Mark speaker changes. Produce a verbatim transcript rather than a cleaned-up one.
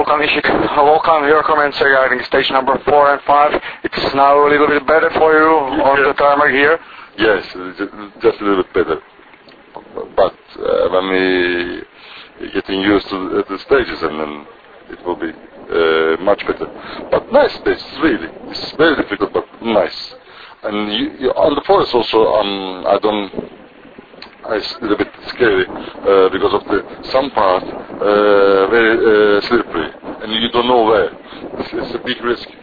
Speaker 1: Volkan, if you can, Volkan, your comments regarding stage number four and five. It's now a little bit better for you on the tarmac here?
Speaker 2: Yes, just a little bit better. But uh, when we getting used to the stages, and then it will be uh, much better. But nice stages, really. It's very difficult, but nice. And you, you, on the forest also, um, I don't. It's a little bit scary uh, because of the some part uh, very uh, slippery, and you don't know where. It's, it's a big risk.